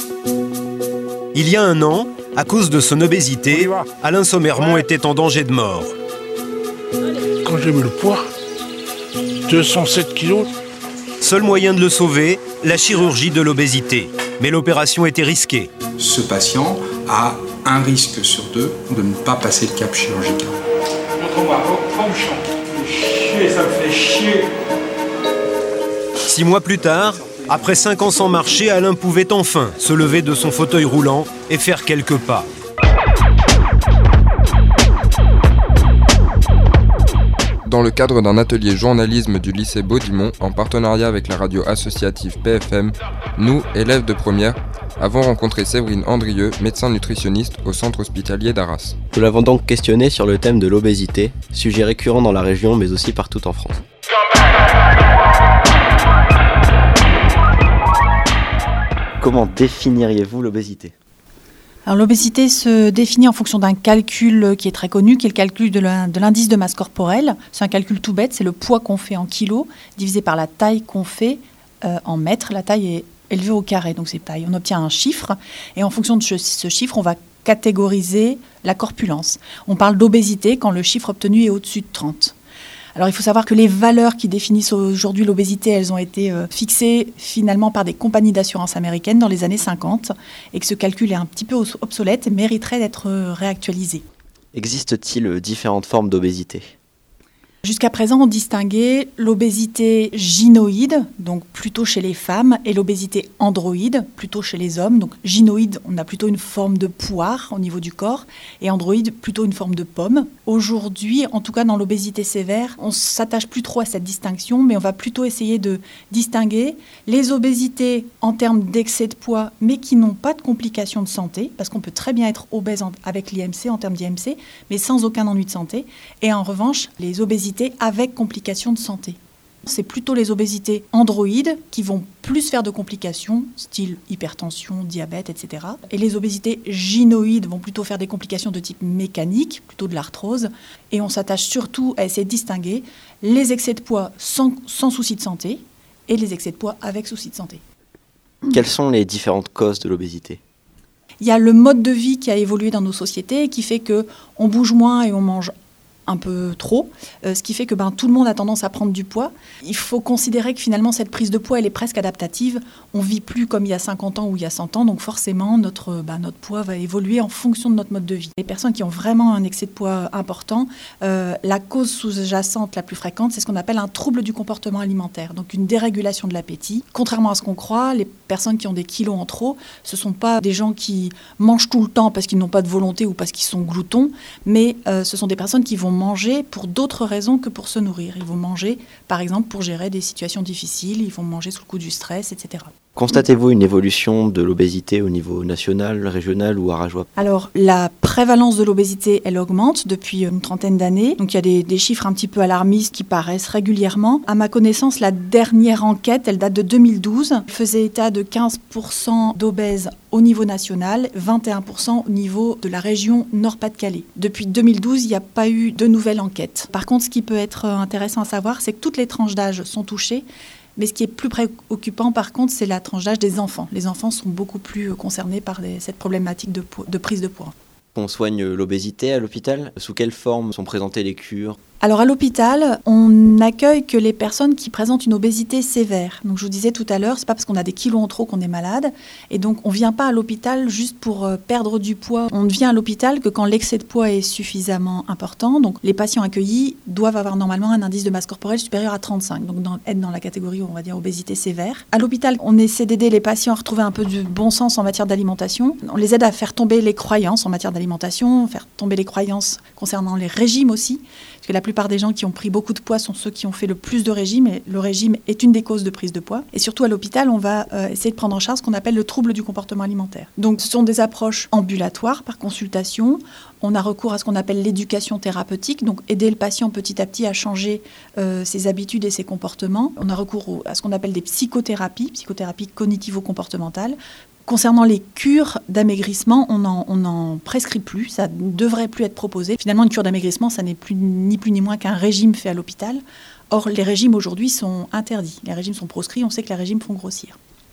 Il y a un an, à cause de son obésité, Alain Sommermont était en danger de mort. Quand j'ai mis le poids, 207 kilos. Seul moyen de le sauver, la chirurgie de l'obésité. Mais l'opération était risquée. Ce patient a un risque sur 2 de ne pas passer le cap chirurgical. Montre-moi, ça me fait chier. 6 mois plus tard, après 5 ans sans marcher, Alain pouvait enfin se lever de son fauteuil roulant et faire quelques pas. Dans le cadre d'un atelier journalisme du lycée Baudimont, en partenariat avec la radio associative PFM, nous, élèves de première, avons rencontré Séverine Andrieux, médecin nutritionniste au centre hospitalier d'Arras. Nous l'avons donc questionné sur le thème de l'obésité, sujet récurrent dans la région mais aussi partout en France. Comment définiriez-vous l'obésité ? Alors l'obésité se définit en fonction d'un calcul qui est très connu, qui est le calcul de l'indice de masse corporelle. C'est un calcul tout bête, c'est le poids qu'on fait en kilos divisé par la taille qu'on fait en mètres. La taille est élevée au carré, donc c'est taille. On obtient un chiffre et en fonction de ce chiffre, on va catégoriser la corpulence. On parle d'obésité quand le chiffre obtenu est au-dessus de 30. Alors il faut savoir que les valeurs qui définissent aujourd'hui l'obésité, elles ont été fixées finalement par des compagnies d'assurance américaines dans les années 50 et que ce calcul est un petit peu obsolète et mériterait d'être réactualisé. Existe-t-il différentes formes d'obésité ? Jusqu'à présent, on distinguait l'obésité gynoïde, donc plutôt chez les femmes, et l'obésité androïde, plutôt chez les hommes. Donc gynoïde, on a plutôt une forme de poire au niveau du corps, et androïde, plutôt une forme de pomme. Aujourd'hui, en tout cas dans l'obésité sévère, on ne s'attache plus trop à cette distinction, mais on va plutôt essayer de distinguer les obésités en termes d'excès de poids, mais qui n'ont pas de complications de santé, parce qu'on peut très bien être obèse avec l'IMC, en termes d'IMC, mais sans aucun ennui de santé. Et en revanche, les obésités avec complications de santé. C'est plutôt les obésités androïdes qui vont plus faire de complications, style hypertension, diabète, etc. Et les obésités gynoïdes vont plutôt faire des complications de type mécanique, plutôt de l'arthrose. Et on s'attache surtout à essayer de distinguer les excès de poids sans souci de santé et les excès de poids avec souci de santé. Quelles sont les différentes causes de l'obésité ? Il y a le mode de vie qui a évolué dans nos sociétés et qui fait qu'on bouge moins et on mange un peu trop, ce qui fait que tout le monde a tendance à prendre du poids. Il faut considérer que finalement cette prise de poids elle est presque adaptative. On ne vit plus comme il y a 50 ans ou il y a 100 ans, donc forcément notre poids va évoluer en fonction de notre mode de vie. Les personnes qui ont vraiment un excès de poids important, la cause sous-jacente la plus fréquente, c'est ce qu'on appelle un trouble du comportement alimentaire, donc une dérégulation de l'appétit. Contrairement à ce qu'on croit, les personnes qui ont des kilos en trop, ce ne sont pas des gens qui mangent tout le temps parce qu'ils n'ont pas de volonté ou parce qu'ils sont gloutons, mais ce sont des personnes qui vont manger pour d'autres raisons que pour se nourrir. Ils vont manger, par exemple, pour gérer des situations difficiles, ils vont manger sous le coup du stress, etc. Constatez-vous une évolution de l'obésité au niveau national, régional ou arageois ? Alors, la prévalence de l'obésité, elle augmente depuis une trentaine d'années. Donc, il y a des chiffres un petit peu alarmistes qui paraissent régulièrement. À ma connaissance, la dernière enquête, elle date de 2012. Elle faisait état de 15% d'obèses au niveau national, 21% au niveau de la région Nord-Pas-de-Calais. Depuis 2012, il n'y a pas eu de nouvelle enquête. Par contre, ce qui peut être intéressant à savoir, c'est que toutes les tranches d'âge sont touchées. Mais ce qui est plus préoccupant, par contre, c'est la tranche d'âge des enfants. Les enfants sont beaucoup plus concernés par cette problématique de prise de poids. On soigne l'obésité à l'hôpital ? Sous quelle forme sont présentées les cures ? Alors à l'hôpital, on n'accueille que les personnes qui présentent une obésité sévère. Donc je vous disais tout à l'heure, c'est pas parce qu'on a des kilos en trop qu'on est malade. Et donc on ne vient pas à l'hôpital juste pour perdre du poids. On ne vient à l'hôpital que quand l'excès de poids est suffisamment important. Donc les patients accueillis doivent avoir normalement un indice de masse corporelle supérieur à 35. Donc être dans la catégorie, on va dire, obésité sévère. À l'hôpital, on essaie d'aider les patients à retrouver un peu de bon sens en matière d'alimentation. On les aide à faire tomber les croyances en matière d'alimentation, faire tomber les croyances concernant les régimes aussi. Parce que la plupart des gens qui ont pris beaucoup de poids sont ceux qui ont fait le plus de régime, et le régime est une des causes de prise de poids. Et surtout à l'hôpital, on va essayer de prendre en charge ce qu'on appelle le trouble du comportement alimentaire. Donc ce sont des approches ambulatoires par consultation. On a recours à ce qu'on appelle l'éducation thérapeutique, donc aider le patient petit à petit à changer ses habitudes et ses comportements. On a recours à ce qu'on appelle des psychothérapies cognitivo-comportementales. Concernant les cures d'amaigrissement, on n'en prescrit plus, ça ne devrait plus être proposé. Finalement, une cure d'amaigrissement, ça n'est ni plus ni moins qu'un régime fait à l'hôpital. Or, les régimes aujourd'hui sont interdits. Les régimes sont proscrits, on sait que les régimes font grossir.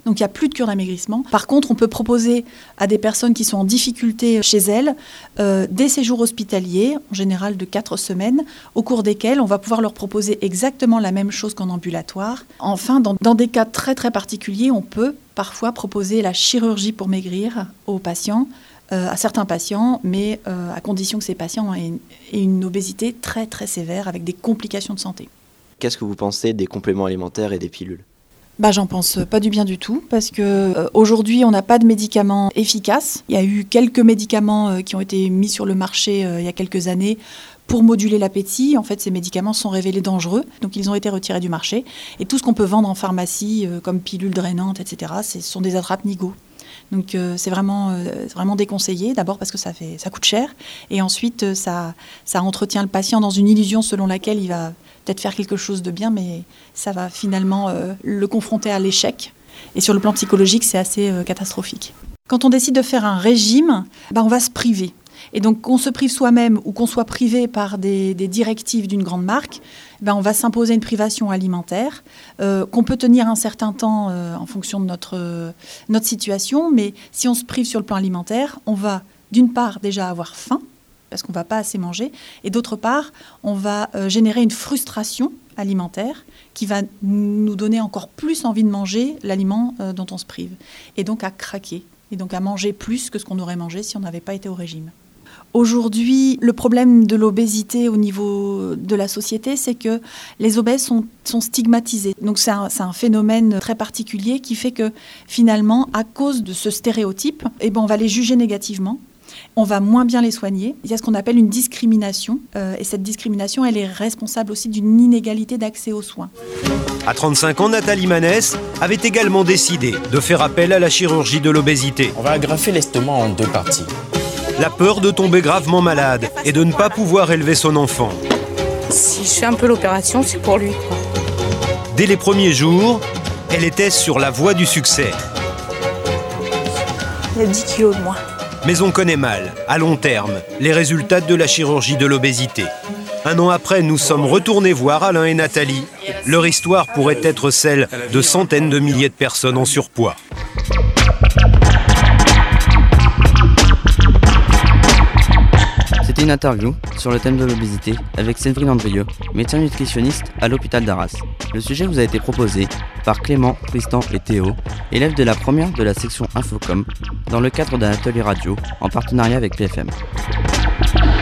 Donc il n'y a plus de cure d'amaigrissement. Par contre, on peut proposer à des personnes qui sont en difficulté chez elles des séjours hospitaliers, en général de 4 semaines, au cours desquels on va pouvoir leur proposer exactement la même chose qu'en ambulatoire. Enfin, dans des cas très très particuliers, on peut parfois proposer la chirurgie pour maigrir aux patients, à certains patients, mais à condition que ces patients aient une obésité très très sévère avec des complications de santé. Qu'est-ce que vous pensez des compléments alimentaires et des pilules ? J'en pense pas du bien du tout, parce que aujourd'hui on n'a pas de médicaments efficaces. Il y a eu quelques médicaments qui ont été mis sur le marché il y a quelques années pour moduler l'appétit. En fait, ces médicaments sont révélés dangereux, donc ils ont été retirés du marché. Et tout ce qu'on peut vendre en pharmacie, comme pilules drainantes, etc., ce sont des attrape-nigauds. Donc c'est vraiment déconseillé, d'abord parce que ça coûte cher, et ensuite ça entretient le patient dans une illusion selon laquelle il va peut-être faire quelque chose de bien, mais ça va finalement le confronter à l'échec. Et sur le plan psychologique, c'est assez catastrophique. Quand on décide de faire un régime, on va se priver. Et donc qu'on se prive soi-même ou qu'on soit privé par des directives d'une grande marque, on va s'imposer une privation alimentaire qu'on peut tenir un certain temps en fonction de notre situation. Mais si on se prive sur le plan alimentaire, on va d'une part déjà avoir faim, parce qu'on ne va pas assez manger, et d'autre part, on va générer une frustration alimentaire qui va nous donner encore plus envie de manger l'aliment dont on se prive, et donc à craquer, et donc à manger plus que ce qu'on aurait mangé si on n'avait pas été au régime. Aujourd'hui, le problème de l'obésité au niveau de la société, c'est que les obèses sont stigmatisés. Donc c'est un phénomène très particulier qui fait que finalement, à cause de ce stéréotype, on va les juger négativement. On va moins bien les soigner. Il y a ce qu'on appelle une discrimination. Et cette discrimination, elle est responsable aussi d'une inégalité d'accès aux soins. À 35 ans, Nathalie Manès avait également décidé de faire appel à la chirurgie de l'obésité. On va agrafer l'estomac en 2 parties. La peur de tomber gravement malade et de ne pas pouvoir élever son enfant. Si je fais un peu l'opération, c'est pour lui. Dès les premiers jours, elle était sur la voie du succès. Il y a 10 kilos de moins. Mais on connaît mal, à long terme, les résultats de la chirurgie de l'obésité. 1 an après, nous sommes retournés voir Alain et Nathalie. Leur histoire pourrait être celle de centaines de milliers de personnes en surpoids. C'était une interview sur le thème de l'obésité avec Séverine Andrieux, médecin nutritionniste à l'hôpital d'Arras. Le sujet vous a été proposé par Clément, Tristan et Théo, élèves de la première de la section Infocom, dans le cadre d'un atelier radio en partenariat avec PFM.